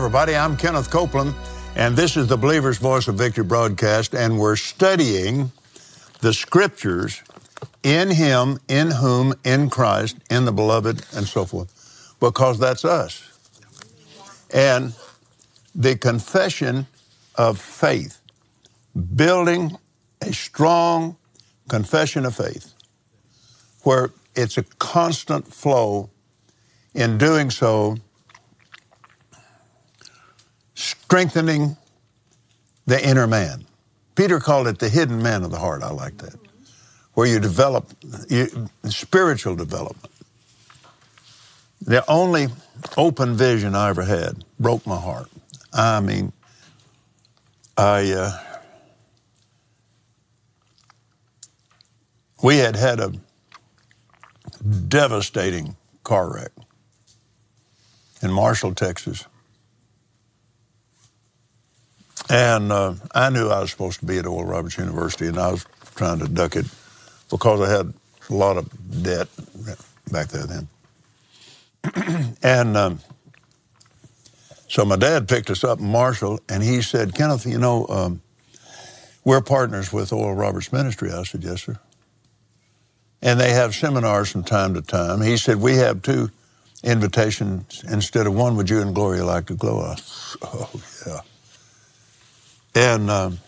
everybody. I'm Kenneth Copeland, and this is the Believer's Voice of Victory broadcast, and we're studying the Scriptures in Him, in whom, in Christ, in the Beloved, and so forth, because that's us. And the confession of faith, building a strong confession of faith, where it's a constant flow. In doing so, strengthening the inner man. Peter called it the hidden man of the heart. I like that. Where you develop spiritual development. The only open vision I ever had broke my heart. I mean, we had a devastating car wreck in Marshall, Texas. And I knew I was supposed to be at Oral Roberts University, and I was trying to duck it because I had a lot of debt back there then. And so my dad picked us up in Marshall, and he said, Kenneth, you know, we're partners with Oral Roberts Ministry. I said, yes, sir. And they have seminars from time to time. He said, we have 2 invitations instead of 1. Would you and Gloria like to go? I said, oh, yeah. And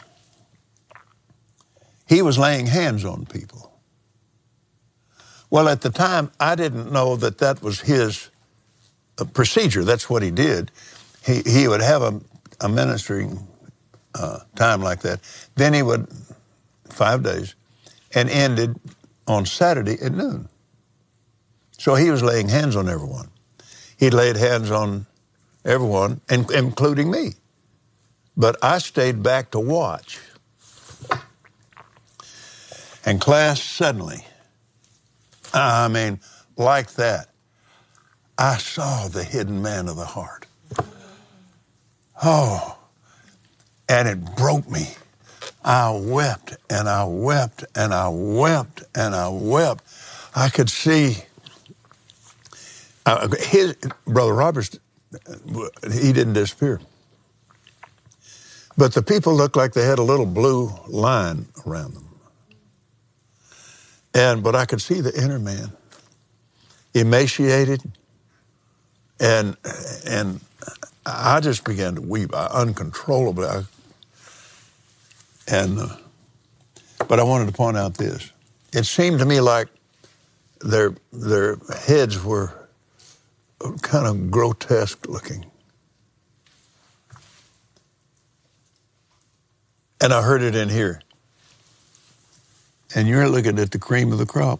he was laying hands on people. Well, at the time, I didn't know that that was his procedure. That's what he did. He would have a ministering time like that. Then he would, 5 days, and ended on Saturday at noon. So he was laying hands on everyone. He laid hands on everyone, including me. But I stayed back to watch. And class, suddenly, I mean, like that, I saw the hidden man of the heart. Oh, and it broke me. I wept, and I wept, and I wept, and I wept. I could see his Brother Roberts, he didn't disappear. But the people looked like they had a little blue line around them. But I could see the inner man, emaciated, and I just began to weep uncontrollably. But I wanted to point out this. It seemed to me like their heads were kind of grotesque looking. And I heard it in here. And you're looking at the cream of the crop.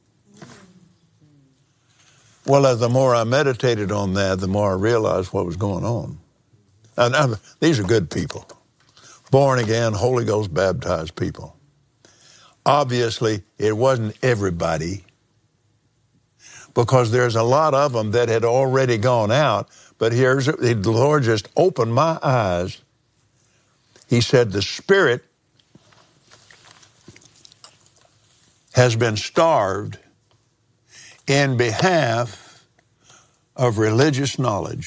Well, the more I meditated on that, the more I realized what was going on. And these are good people. Born again, Holy Ghost baptized people. Obviously, it wasn't everybody, because there's a lot of them that had already gone out. But the Lord just opened my eyes. He said, the Spirit has been starved in behalf of religious knowledge.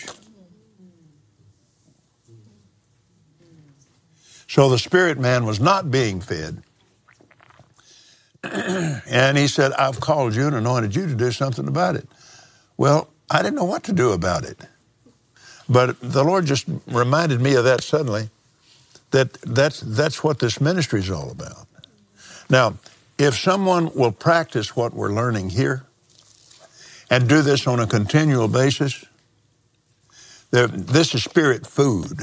So the spirit man was not being fed. And he said, I've called you and anointed you to do something about it. Well, I didn't know what to do about it. But the Lord just reminded me of that suddenly, that's what this ministry is all about. Now, if someone will practice what we're learning here and do this on a continual basis, this is spirit food.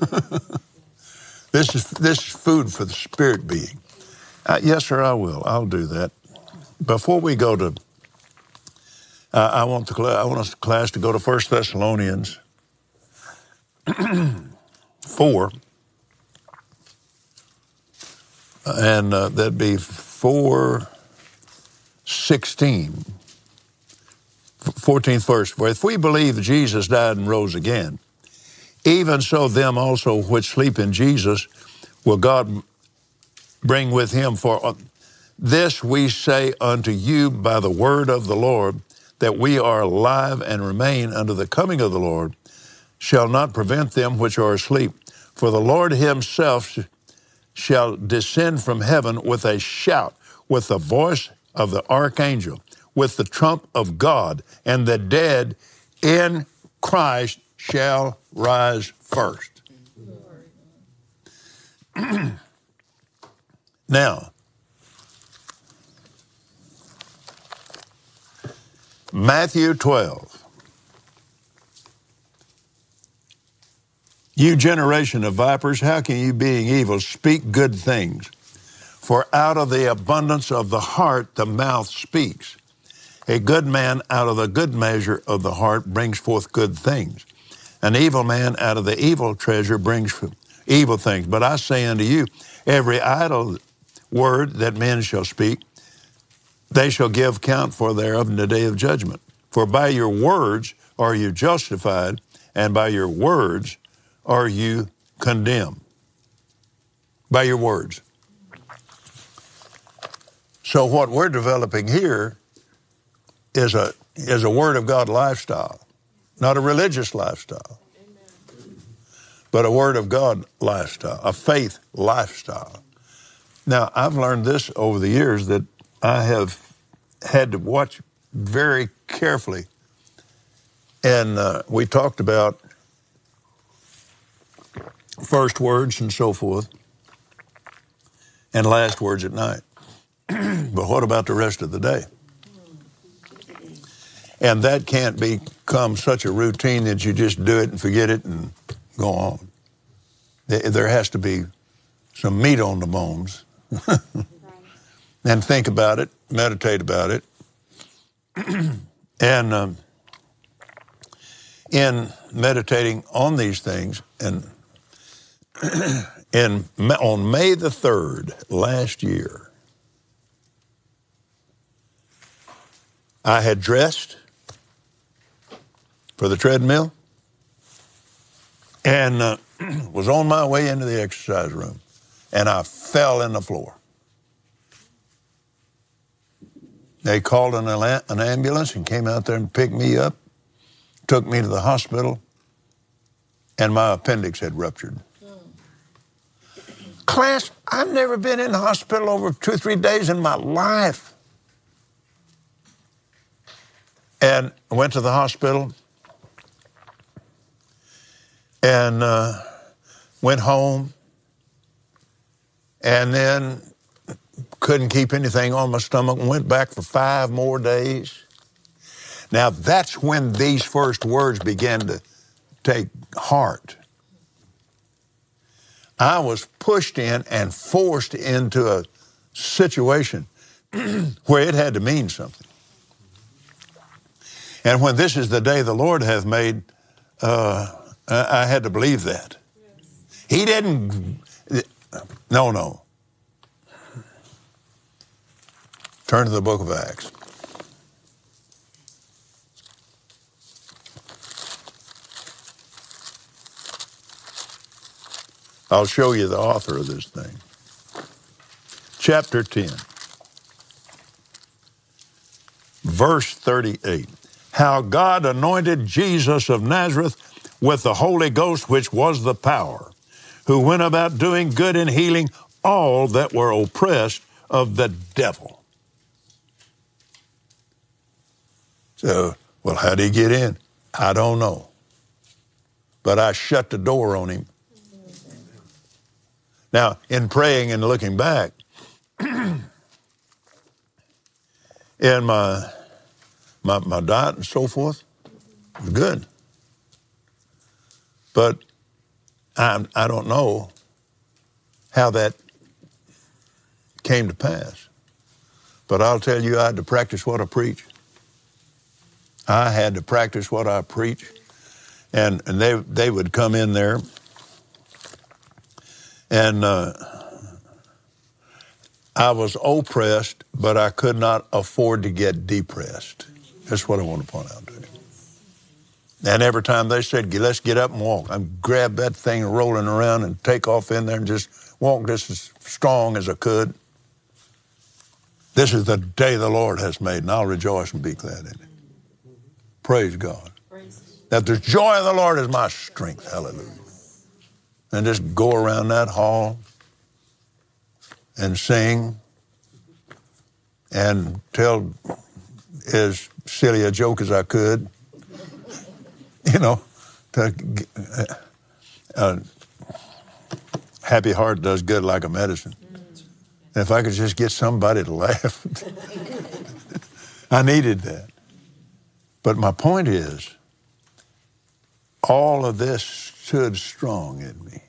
This is food for the spirit being. Yes, sir, I will. I'll do that. Before we go to, I want us class to go to 1 Thessalonians 4, and that'd be 4:16, 14th verse. For if we believe Jesus died and rose again, even so them also which sleep in Jesus will God bring with him. For this we say unto you by the word of the Lord, that we are alive and remain unto the coming of the Lord. shall not prevent them which are asleep. For the Lord himself shall descend from heaven with a shout, with the voice of the archangel, with the trump of God, and the dead in Christ shall rise first. Now, Matthew 12. You generation of vipers, how can you, being evil, speak good things? For out of the abundance of the heart the mouth speaks. A good man out of the good measure of the heart brings forth good things. An evil man out of the evil treasure brings forth evil things. But I say unto you, every idle word that men shall speak, they shall give count for thereof in the day of judgment. For by your words are you justified, and by your words are you condemned. By your words. So what we're developing here is a Word of God lifestyle, not a religious lifestyle, but a Word of God lifestyle, a faith lifestyle. Now, I've learned this over the years that I have had to watch very carefully. And we talked about first words and so forth, and last words at night. But what about the rest of the day? And that can't become such a routine that you just do it and forget it and go on. There has to be some meat on the bones. And think about it, meditate about it. And in meditating on these things, and on May the 3rd last year, I had dressed for the treadmill and was on my way into the exercise room, and I fell in the floor. They called an ambulance and came out there and picked me up, took me to the hospital, and my appendix had ruptured. Class, I've never been in the hospital over 2 or 3 days in my life. And I went to the hospital and went home, and then couldn't keep anything on my stomach and went back for 5 more days. Now, that's when these first words began to take heart. I was pushed in and forced into a situation where it had to mean something. And when this is the day the Lord hath made, I had to believe that. He didn't, no. Turn to the book of Acts. I'll show you the author of this thing. Chapter 10, verse 38. How God anointed Jesus of Nazareth with the Holy Ghost, which was the power, who went about doing good and healing all that were oppressed of the devil. So, well, how did he get in? I don't know. But I shut the door on him. Now, in praying and looking back, in my diet and so forth, it was good. But I don't know how that came to pass. But I'll tell you, I had to practice what I preach. I had to practice what I preach. And they would come in there, and I was oppressed, but I could not afford to get depressed. That's what I want to point out to you. And every time they said, let's get up and walk, I'd grab that thing rolling around and take off in there and just walk just as strong as I could. This is the day the Lord has made, and I'll rejoice and be glad in it. Praise God. That the joy of the Lord is my strength. Hallelujah. And just go around that hall and sing and tell as silly a joke as I could. You know, happy heart does good like a medicine. And if I could just get somebody to laugh. I needed that. But my point is, all of this stood strong in me.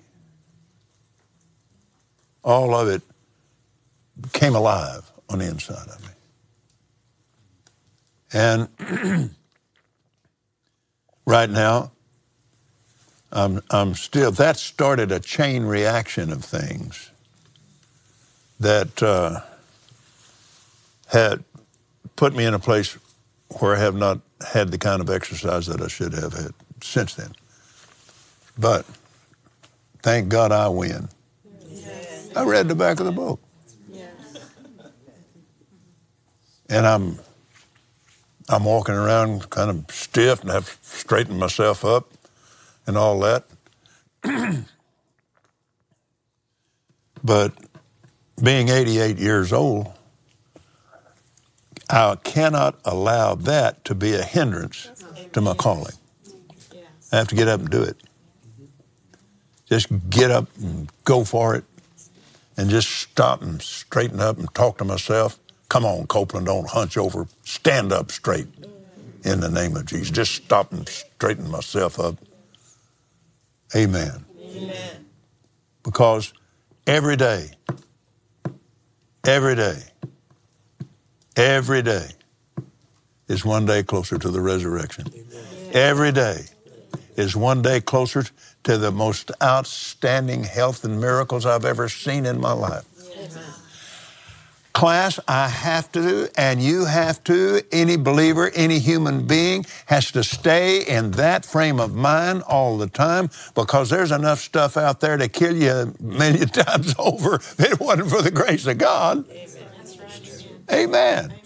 All of it came alive on the inside of me. And right now, I'm still, that started a chain reaction of things that had put me in a place where I have not had the kind of exercise that I should have had since then. But thank God I win. Yes. I read the back of the book. Yes. And I'm walking around kind of stiff and have straightened myself up and all that. But being 88 years old, I cannot allow that to be a hindrance to my calling. I have to get up and do it. Just get up and go for it and just stop and straighten up and talk to myself. Come on, Copeland, don't hunch over. Stand up straight in the name of Jesus. Just stop and straighten myself up. Amen. Amen. Because every day is one day closer to the resurrection. Amen. Every day is one day closer to the most outstanding health and miracles I've ever seen in my life. Amen. Class, I have to, and you have to, any believer, any human being has to stay in that frame of mind all the time, because there's enough stuff out there to kill you a million times over if it wasn't for the grace of God. Amen. That's right. Amen. Amen.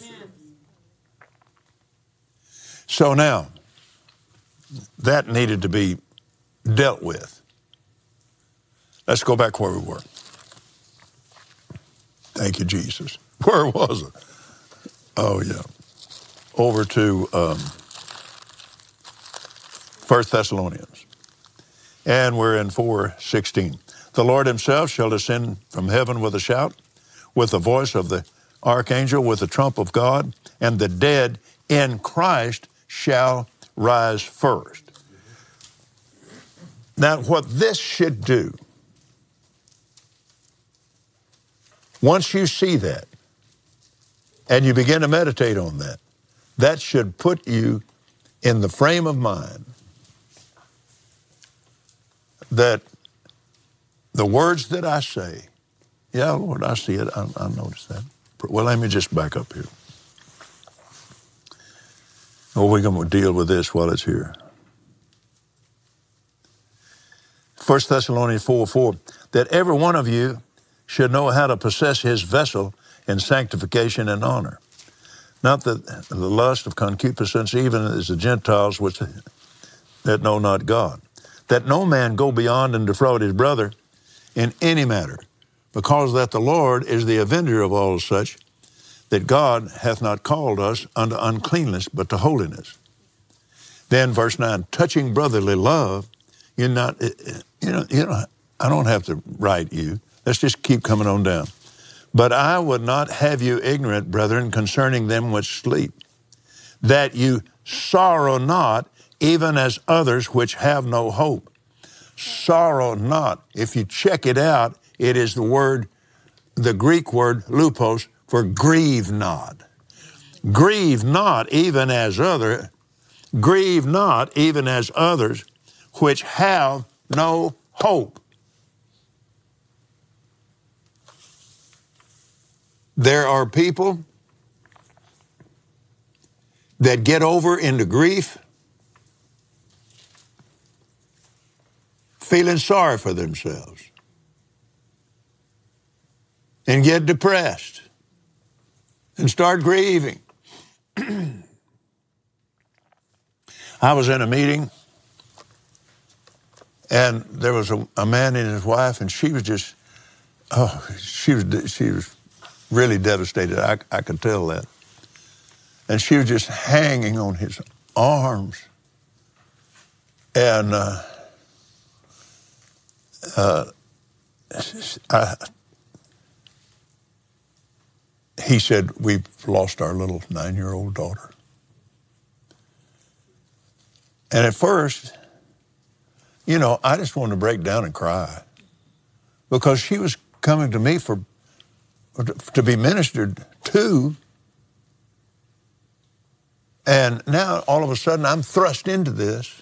So now, that needed to be dealt with. Let's go back where we were. Thank you, Jesus. Where was it? Oh, yeah. Over to 1 Thessalonians. And we're in 4:16. The Lord himself shall descend from heaven with a shout, with the voice of the archangel, with the trump of God, and the dead in Christ shall rise first. Now, what this should do, once you see that and you begin to meditate on that, that should put you in the frame of mind that the words that I say, yeah, Lord, I see it, I noticed that. Well, let me just back up here. Oh, we're going to deal with this while it's here. 1 Thessalonians 4:4, that every one of you should know how to possess his vessel in sanctification and honor. Not the lust of concupiscence, even as the Gentiles which that know not God. That no man go beyond and defraud his brother in any matter, because that the Lord is the avenger of all such, that God hath not called us unto uncleanness, but to holiness. Then verse 9, touching brotherly love, I don't have to write you. Let's just keep coming on down. But I would not have you ignorant, brethren, concerning them which sleep, that you sorrow not, even as others which have no hope. Sorrow not. If you check it out, it is the Greek word lupos, for grieve not. Grieve not even as others which have no hope. There are people that get over into grief feeling sorry for themselves and get depressed and start grieving. I was in a meeting And there was a man and his wife, and she was just, she was really devastated. I could tell that. And she was just hanging on his arms. And he said, we've lost our little 9-year-old daughter. And at first, you know, I just wanted to break down and cry because she was coming to me to be ministered to. And now all of a sudden I'm thrust into this.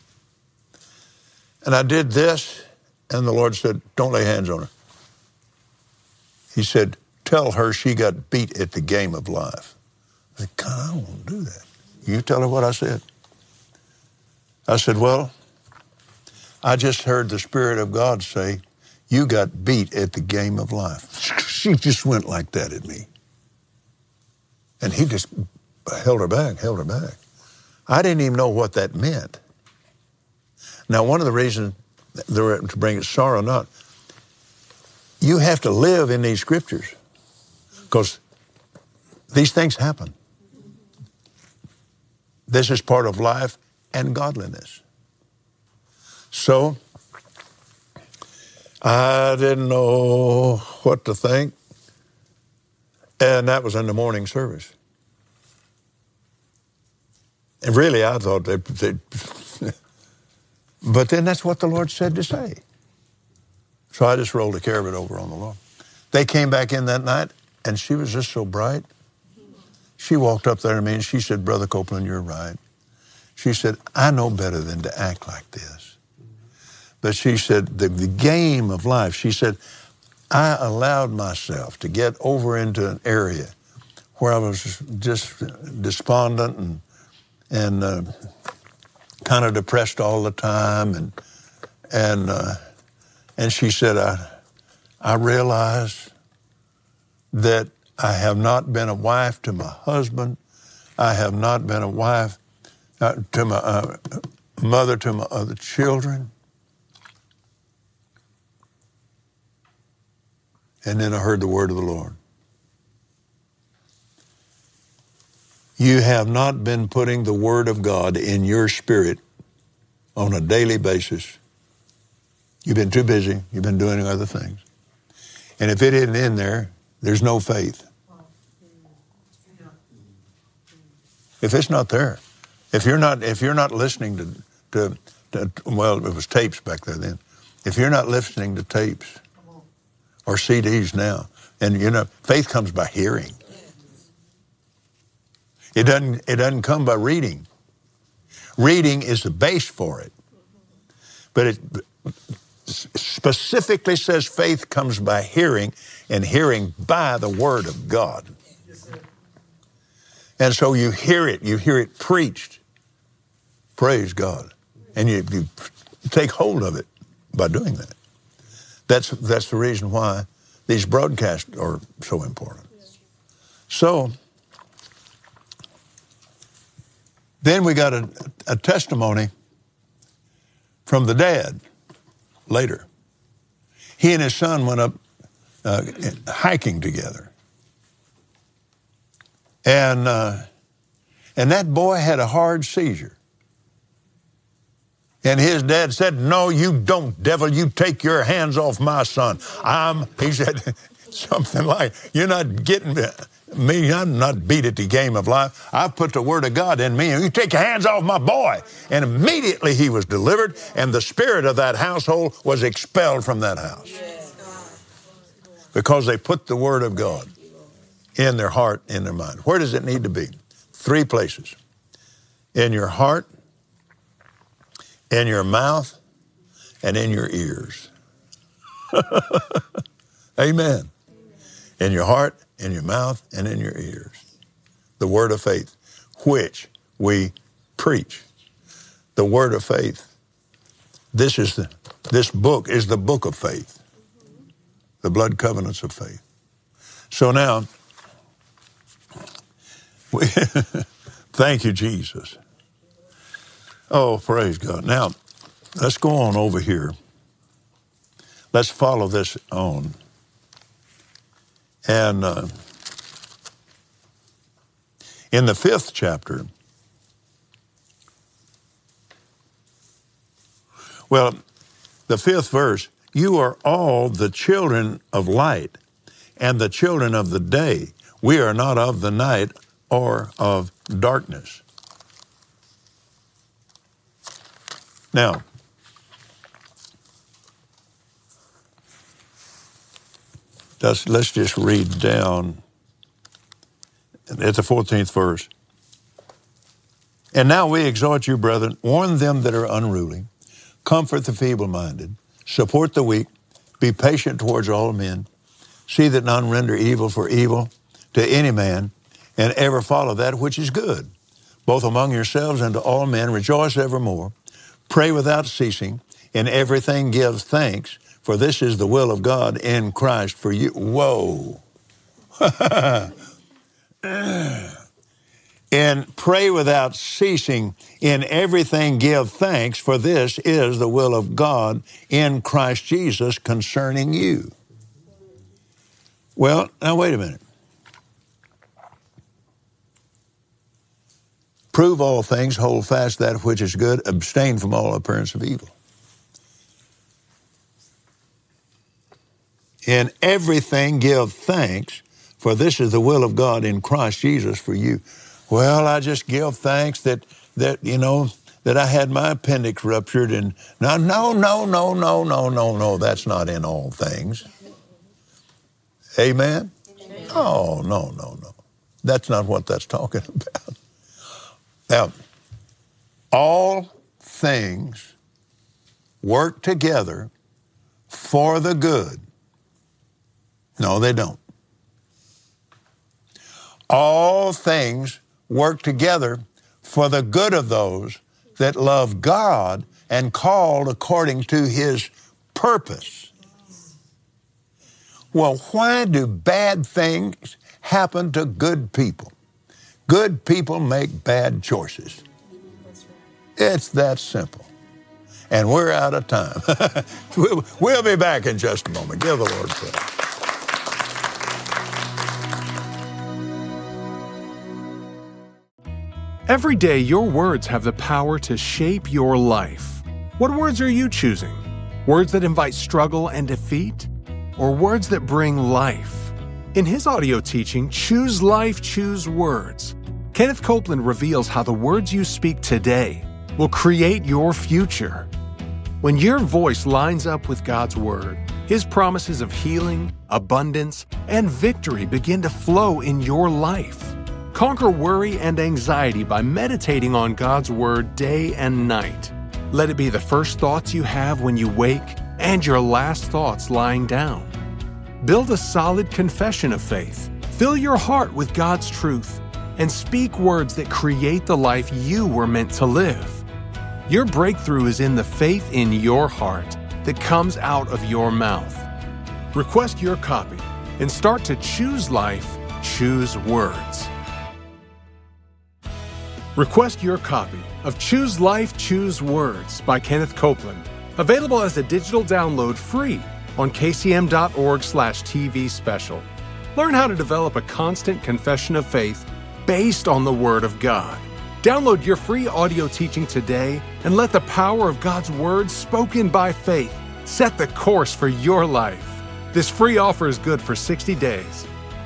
And I did this, and the Lord said, don't lay hands on her. He said, tell her she got beat at the game of life. I said, God, I don't want to do that. You tell her what I said. I said, well, I just heard the Spirit of God say, you got beat at the game of life. She just went like that at me. And he just held her back. I didn't even know what that meant. Now, one of the reasons to bring it sorrow not, you have to live in these scriptures because these things happen. This is part of life and godliness. So, I didn't know what to think, and that was in the morning service. And really, I thought they'd but then that's what the Lord said to say. So I just rolled a care of it over on the Lord. They came back in that night, and she was just so bright. She walked up there to me, and she said, Brother Copeland, you're right. She said, I know better than to act like this. But she said, the game of life, she said, I allowed myself to get over into an area where I was just despondent and kind of depressed all the time. And she said, I realized that I have not been a wife to my husband. I have not been a wife to my mother to my other children. And then I heard the word of the Lord. You have not been putting the word of God in your spirit on a daily basis. You've been too busy. You've been doing other things. And if it isn't in there, there's no faith. If it's not there, if you're not listening to well, it was tapes back there then. If you're not listening to tapes or CDs now, and you know, faith comes by hearing. It doesn't come by reading. Reading is the base for it. But it specifically says faith comes by hearing, and hearing by the Word of God. And so you hear it preached. Praise God. And you take hold of it by doing that. That's the reason why these broadcasts are so important. So then we got a testimony from the dad later. He and his son went up hiking together. And that boy had a hard seizure. And his dad said, no, you don't, devil. You take your hands off my son. He said something like, you're not getting me. I'm not beat at the game of life. I've put the word of God in me, and you take your hands off my boy. And immediately he was delivered, and the spirit of that household was expelled from that house. Because they put the word of God in their heart, in their mind. Where does it need to be? 3 places. In your heart, in your mouth, and in your ears. Amen. In your heart, in your mouth, and in your ears. The word of faith, which we preach. The word of faith. This book is the book of faith. The blood covenants of faith. So now, thank you, Jesus. Oh, praise God. Now, Let's go on over here. Let's follow this on. And in the 5th chapter, well, the 5th verse, you are all the children of light and the children of the day. We are not of the night or of darkness. Now, let's just read down at the 14th verse. And now we exhort you, brethren, warn them that are unruly, comfort the feeble-minded, support the weak, be patient towards all men, see that none render evil for evil to any man, and ever follow that which is good, both among yourselves and to all men. Rejoice evermore, pray without ceasing, in everything give thanks, for this is the will of God in Christ for you. Whoa. And pray without ceasing, in everything give thanks, for this is the will of God in Christ Jesus concerning you. Well, now wait a minute. Prove all things, hold fast that which is good, abstain from all appearance of evil. In everything give thanks, for this is the will of God in Christ Jesus for you. Well, I just give thanks that I had my appendix ruptured, and no, that's not in all things. Amen? Oh, no. That's not what that's talking about. Now, all things work together for the good. No, they don't. All things work together for the good of those that love God and called according to His purpose. Well, why do bad things happen to good people? Good people make bad choices. It's that simple. And we're out of time. We'll be back in just a moment. Give the Lord praise. Every day, your words have the power to shape your life. What words are you choosing? Words that invite struggle and defeat? Or words that bring life? In his audio teaching, Choose Life, Choose Words, Kenneth Copeland reveals how the words you speak today will create your future. When your voice lines up with God's Word, His promises of healing, abundance, and victory begin to flow in your life. Conquer worry and anxiety by meditating on God's Word day and night. Let it be the first thoughts you have when you wake and your last thoughts lying down. Build a solid confession of faith. Fill your heart with God's truth and speak words that create the life you were meant to live. Your breakthrough is in the faith in your heart that comes out of your mouth. Request your copy and start to choose life, choose words. Request your copy of Choose Life, Choose Words by Kenneth Copeland, available as a digital download free on kcm.org/TV special. Learn how to develop a constant confession of faith based on the Word of God. Download your free audio teaching today and let the power of God's Word spoken by faith set the course for your life. This free offer is good for 60 days.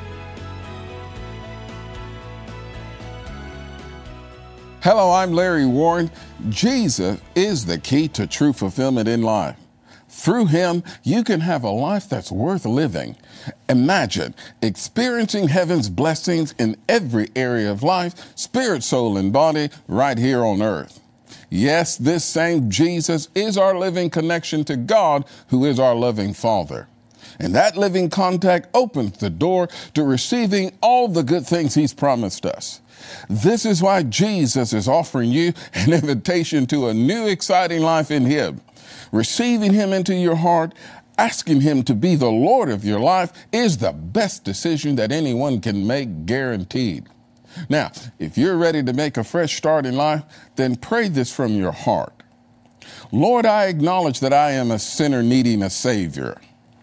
Hello, I'm Larry Warren. Jesus is the key to true fulfillment in life. Through Him, you can have a life that's worth living. Imagine experiencing heaven's blessings in every area of life, spirit, soul, and body, right here on earth. Yes, this same Jesus is our living connection to God, who is our loving Father. And that living contact opens the door to receiving all the good things He's promised us. This is why Jesus is offering you an invitation to a new, exciting life in Him. Receiving Him into your heart, asking Him to be the Lord of your life is the best decision that anyone can make, guaranteed. Now, if you're ready to make a fresh start in life, then pray this from your heart. Lord, I acknowledge that I am a sinner needing a Savior.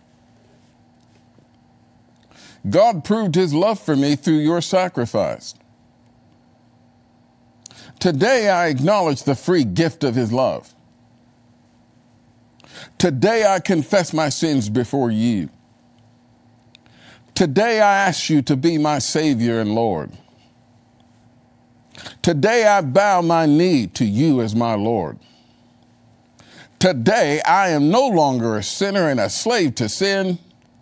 God proved his love for me through your sacrifice. Today, I acknowledge the free gift of his love. Today, I confess my sins before you. Today, I ask you to be my Savior and Lord. Today, I bow my knee to you as my Lord. Today, I am no longer a sinner and a slave to sin.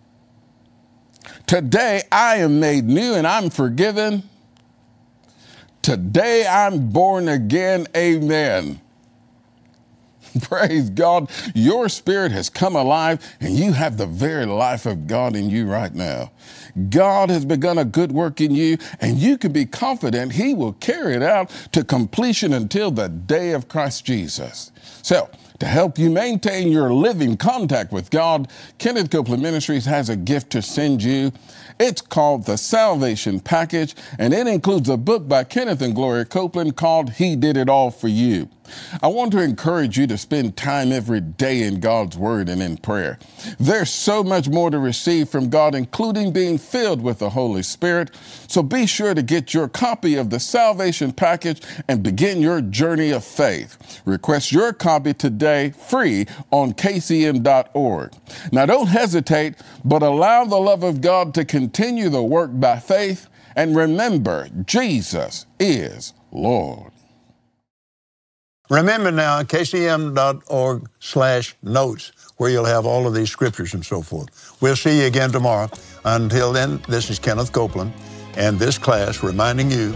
Today, I am made new and I'm forgiven. Today, I'm born again. Amen. Praise God. Your spirit has come alive and you have the very life of God in you right now. God has begun a good work in you and you can be confident he will carry it out to completion until the day of Christ Jesus. So, to help you maintain your living contact with God, Kenneth Copeland Ministries has a gift to send you. It's called the Salvation Package, and it includes a book by Kenneth and Gloria Copeland called He Did It All for You. I want to encourage you to spend time every day in God's Word and in prayer. There's so much more to receive from God, including being filled with the Holy Spirit. So be sure to get your copy of the Salvation Package and begin your journey of faith. Request your copy today, free, on kcm.org. Now don't hesitate, but allow the love of God to continue the work by faith. And remember, Jesus is Lord. Remember now, kcm.org/notes, where you'll have all of these scriptures and so forth. We'll see you again tomorrow. Until then, this is Kenneth Copeland, and this class reminding you,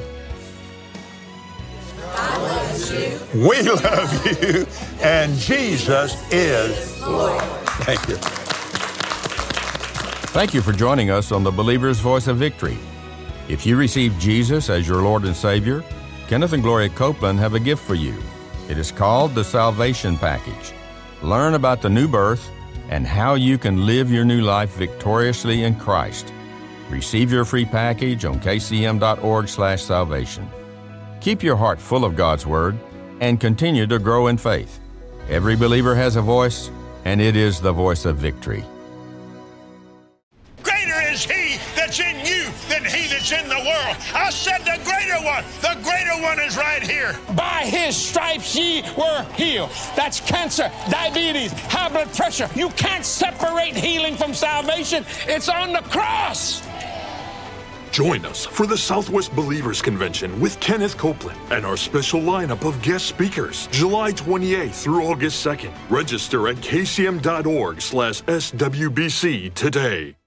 God loves you. We love you, and Jesus is Lord. Thank you. Thank you for joining us on the Believer's Voice of Victory. If you received Jesus as your Lord and Savior, Kenneth and Gloria Copeland have a gift for you. It is called the Salvation Package. Learn about the new birth and how you can live your new life victoriously in Christ. Receive your free package on kcm.org/salvation. Keep your heart full of God's Word and continue to grow in faith. Every believer has a voice, and it is the voice of victory. Greater is He that's in you than he that's in the world. I said the greater one. The greater one is right here. By his stripes ye were healed. That's cancer, diabetes, high blood pressure. You can't separate healing from salvation. It's on the cross. Join us for the Southwest Believers Convention with Kenneth Copeland and our special lineup of guest speakers, July 28th through August 2nd. Register at kcm.org/SWBC today.